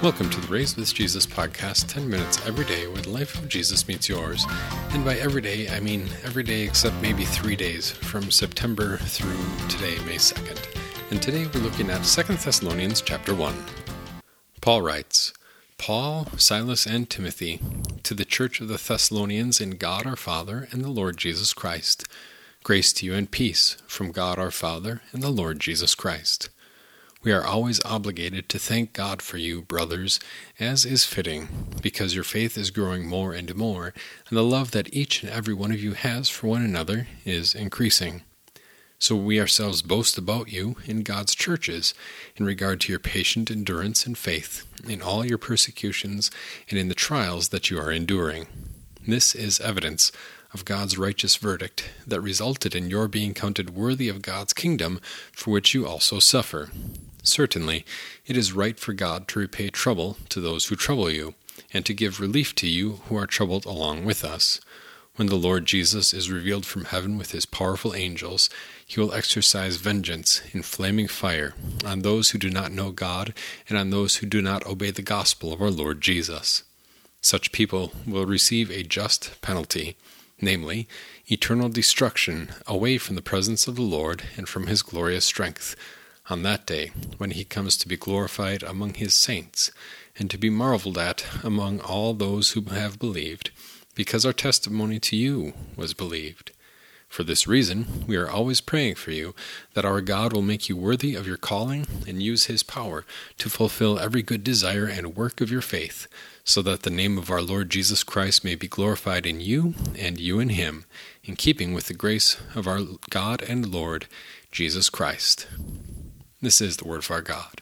Welcome to the Raised with Jesus podcast, 10 minutes every day where the life of Jesus meets yours. And by every day, I mean every day except maybe 3 days from September through today, May 2nd. And today we're looking at 2 Thessalonians chapter 1. Paul writes, Paul, Silas, and Timothy, to the church of the Thessalonians in God our Father and the Lord Jesus Christ. Grace to you and peace from God our Father and the Lord Jesus Christ. We are always obligated to thank God for you, brothers, as is fitting, because your faith is growing more and more, and the love that each and every one of you has for one another is increasing. So we ourselves boast about you in God's churches, in regard to your patient endurance and faith, in all your persecutions, and in the trials that you are enduring. This is evidence of God's righteous verdict that resulted in your being counted worthy of God's kingdom, for which you also suffer. Certainly, it is right for God to repay trouble to those who trouble you, and to give relief to you who are troubled along with us. When the Lord Jesus is revealed from heaven with his powerful angels, he will exercise vengeance in flaming fire on those who do not know God and on those who do not obey the gospel of our Lord Jesus. Such people will receive a just penalty, namely, eternal destruction away from the presence of the Lord and from his glorious strength, on that day when he comes to be glorified among his saints, and to be marveled at among all those who have believed, because our testimony to you was believed. For this reason, we are always praying for you, that our God will make you worthy of your calling and use his power to fulfill every good desire and work of your faith, so that the name of our Lord Jesus Christ may be glorified in you and you in him, in keeping with the grace of our God and Lord Jesus Christ. This is the word of our God.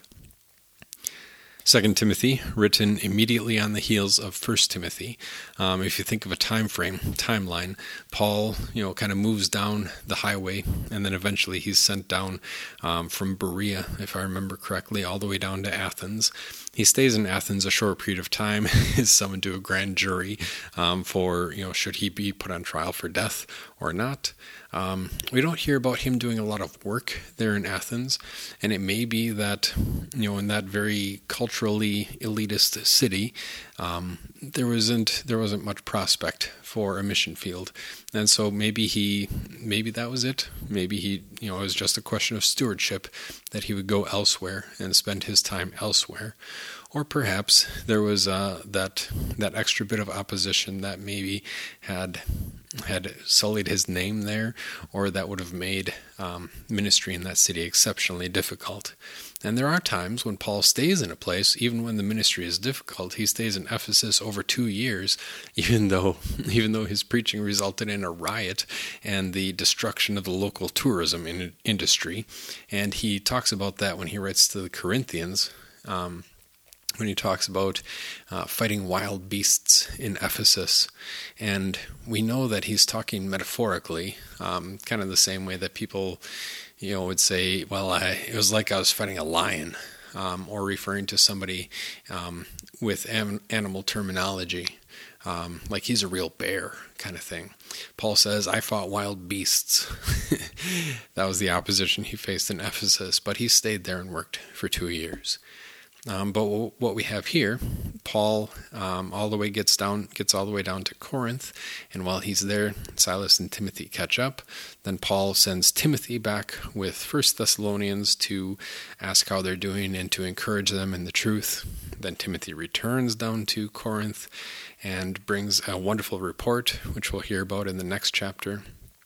2 Timothy, written immediately on the heels of 1 Timothy. If you think of a timeline, Paul, kind of moves down the highway, and then eventually he's sent down from Berea, if I remember correctly, all the way down to Athens. He stays in Athens a short period of time, is summoned to a grand jury for, should he be put on trial for death or not. We don't hear about him doing a lot of work there in Athens, and it may be that, in that very culturally elitist city, there wasn't much prospect for a mission field, and so maybe that was it. Maybe it was just a question of stewardship, that he would go elsewhere and spend his time elsewhere. Or perhaps there was that extra bit of opposition that maybe had sullied his name there, or that would have made ministry in that city exceptionally difficult. And there are times when Paul stays in a place, even when the ministry is difficult. He stays in Ephesus over 2 years, even though his preaching resulted in a riot and the destruction of the local tourism industry. And he talks about that when he writes to the Corinthians, when he talks about fighting wild beasts in Ephesus. And we know that he's talking metaphorically, kind of the same way that people, would say, well, it was like I was fighting a lion, or referring to somebody with animal terminology, like he's a real bear kind of thing. Paul says, I fought wild beasts. That was the opposition he faced in Ephesus, but he stayed there and worked for 2 years. But what we have here, Paul gets all the way down to Corinth, and while he's there, Silas and Timothy catch up. Then Paul sends Timothy back with 1 Thessalonians to ask how they're doing and to encourage them in the truth. Then Timothy returns down to Corinth and brings a wonderful report, which we'll hear about in the next chapter.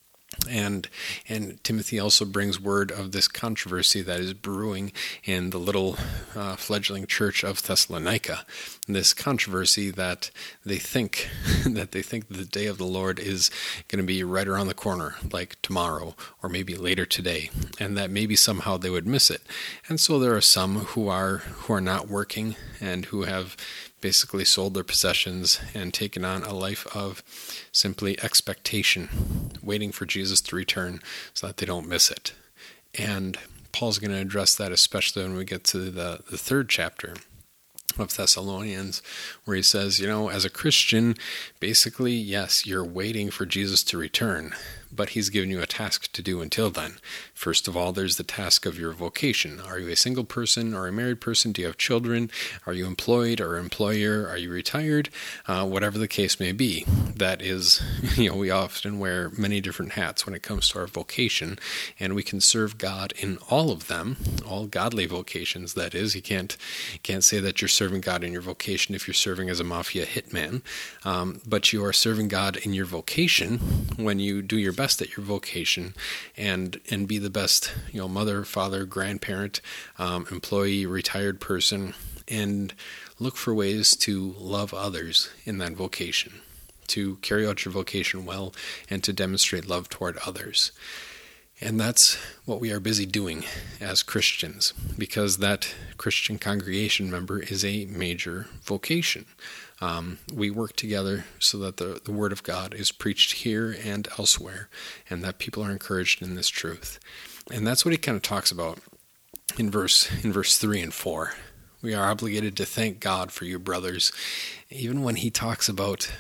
And Timothy also brings word of this controversy that is brewing in the little fledgling church of Thessalonica. This controversy that they think the day of the Lord is going to be right around the corner, like tomorrow or maybe later today, and that maybe somehow they would miss it. And so there are some who are not working and who have basically sold their possessions and taken on a life of simply expectation, waiting for Jesus to return so that they don't miss it. And Paul's going to address that, especially when we get to the third chapter of Thessalonians, where he says, as a Christian, basically, yes, you're waiting for Jesus to return, but he's given you a task to do until then. First of all, there's the task of your vocation. Are you a single person or a married person? Do you have children? Are you employed or employer? Are you retired? Whatever the case may be. That is, we often wear many different hats when it comes to our vocation, and we can serve God in all of them, all godly vocations, that is. You can't say that you're serving God in your vocation if you're serving as a mafia hitman, but you are serving God in your vocation when you do your best at your vocation and be the best, mother, father, grandparent, employee, retired person, and look for ways to love others in that vocation, to carry out your vocation well, and to demonstrate love toward others. And that's what we are busy doing as Christians, because that Christian congregation member is a major vocation. We work together so that the Word of God is preached here and elsewhere, and that people are encouraged in this truth. And that's what he kind of talks about in verse 3 and 4. We are obligated to thank God for you, brothers, even when he talks about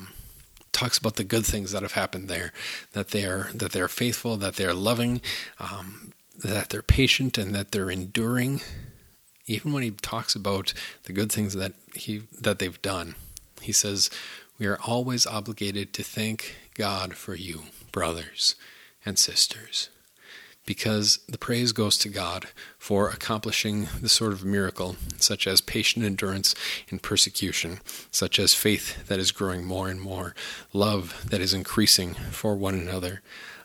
the good things that have happened there, that they are faithful, that they are loving, that they're patient, and that they're enduring. Even when he talks about the good things that they've done, he says, we are always obligated to thank God for you, brothers and sisters, because the praise goes to God for accomplishing the sort of miracle, such as patient endurance in persecution, such as faith that is growing more and more, love that is increasing for one another,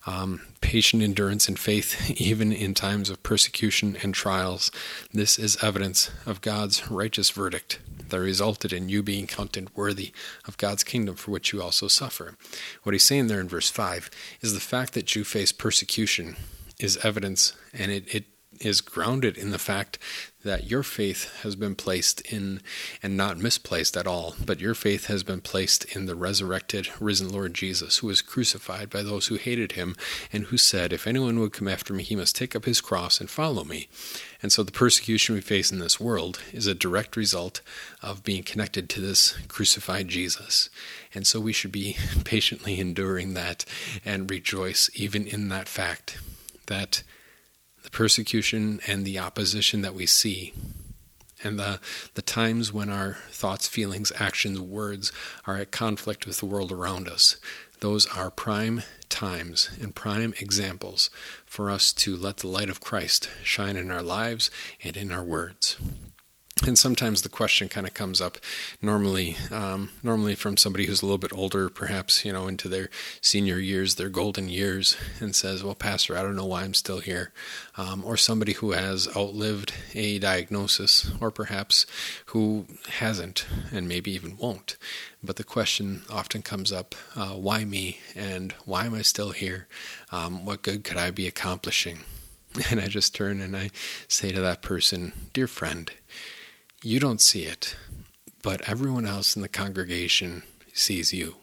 patient endurance and faith even in times of persecution and trials. This is evidence of God's righteous verdict that resulted in you being counted worthy of God's kingdom, for which you also suffer. What he's saying there in verse 5 is the fact that you face persecution is evidence, and it is grounded in the fact that your faith has been placed in, and not misplaced at all, but your faith has been placed in the resurrected, risen Lord Jesus, who was crucified by those who hated him, and who said, if anyone would come after me, he must take up his cross and follow me. And so the persecution we face in this world is a direct result of being connected to this crucified Jesus. And so we should be patiently enduring that and rejoice even in that fact, that the persecution and the opposition that we see, and the times when our thoughts, feelings, actions, words are at conflict with the world around us, those are prime times and prime examples for us to let the light of Christ shine in our lives and in our words. And sometimes the question kind of comes up normally from somebody who's a little bit older, perhaps, into their senior years, their golden years, and says, well, Pastor, I don't know why I'm still here. Or somebody who has outlived a diagnosis, or perhaps who hasn't and maybe even won't. But the question often comes up, why me? And why am I still here? What good could I be accomplishing? And I just turn and I say to that person, dear friend, you don't see it, but everyone else in the congregation sees you.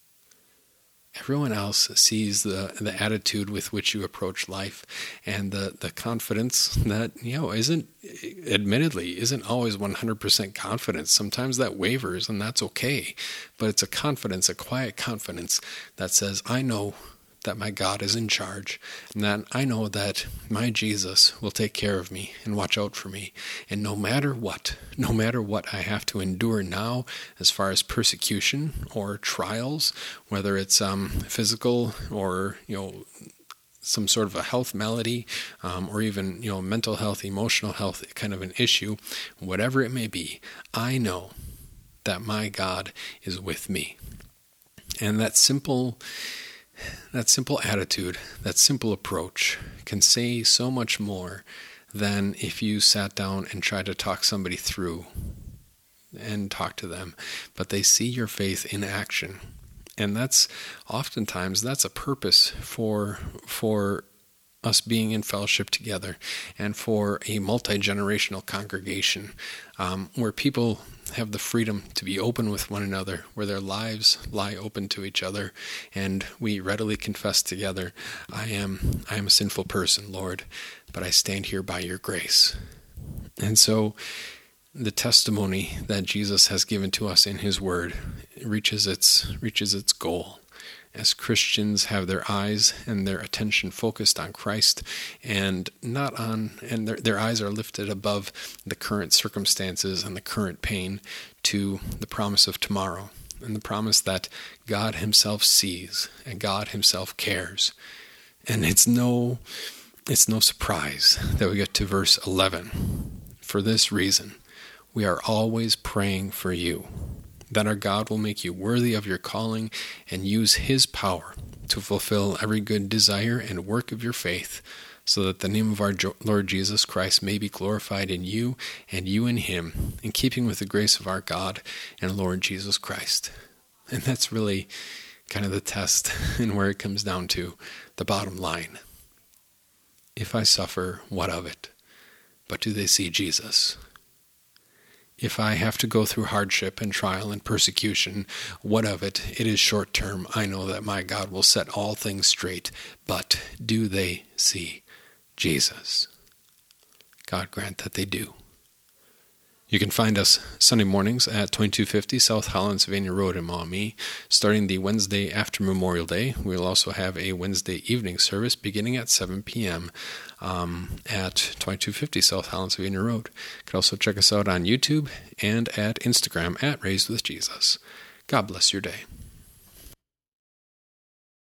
Everyone else sees the attitude with which you approach life, and the confidence that, isn't always 100% confidence. Sometimes that wavers, and that's okay. But it's a confidence, a quiet confidence that says, I know that my God is in charge, and that I know that my Jesus will take care of me and watch out for me. And no matter what I have to endure now, as far as persecution or trials, whether it's physical or some sort of a health malady, or even mental health, emotional health kind of an issue, whatever it may be, I know that my God is with me. And that simple attitude, that simple approach can say so much more than if you sat down and tried to talk somebody through and talk to them. But they see your faith in action. And that's oftentimes a purpose for us being in fellowship together, and for a multi-generational congregation where people have the freedom to be open with one another, where their lives lie open to each other, and we readily confess together, I am a sinful person, Lord, but I stand here by your grace. And so the testimony that Jesus has given to us in his word reaches its goal. as Christians have their eyes and their attention focused on Christ and their eyes are lifted above the current circumstances and the current pain to the promise of tomorrow and the promise that God himself sees and God himself cares. And it's no surprise that we get to verse 11. For this reason, we are always praying for you, that our God will make you worthy of your calling and use his power to fulfill every good desire and work of your faith, so that the name of our Lord Jesus Christ may be glorified in you and you in him, in keeping with the grace of our God and Lord Jesus Christ. And that's really kind of the test and where it comes down to the bottom line. If I suffer, what of it? But do they see Jesus? If I have to go through hardship and trial and persecution, what of it? It is short term. I know that my God will set all things straight. But do they see Jesus? God grant that they do. You can find us Sunday mornings at 2250 South Holland-Sylvania Road in Maumee, starting the Wednesday after Memorial Day. We'll also have a Wednesday evening service beginning at 7 p.m. At 2250 South Holland-Sylvania Road. You can also check us out on YouTube and at Instagram at Raised with Jesus. God bless your day.